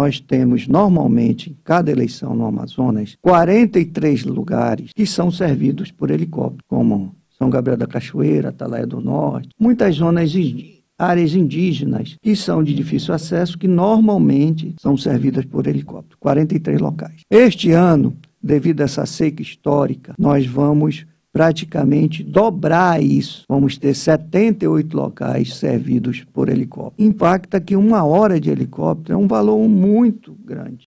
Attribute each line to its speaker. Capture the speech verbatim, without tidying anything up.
Speaker 1: nós temos normalmente, em cada eleição no Amazonas, quarenta e três lugares que são servidos por helicóptero, como São Gabriel da Cachoeira, Atalaia do Norte, muitas zonas indígenas, áreas indígenas que são de difícil acesso, que normalmente são servidas por helicóptero, quarenta e três locais. Este ano, devido a essa seca histórica, nós vamos praticamente dobrar isso. Vamos ter setenta e oito locais servidos por helicóptero. Impacta que uma hora de helicóptero é um valor muito grande.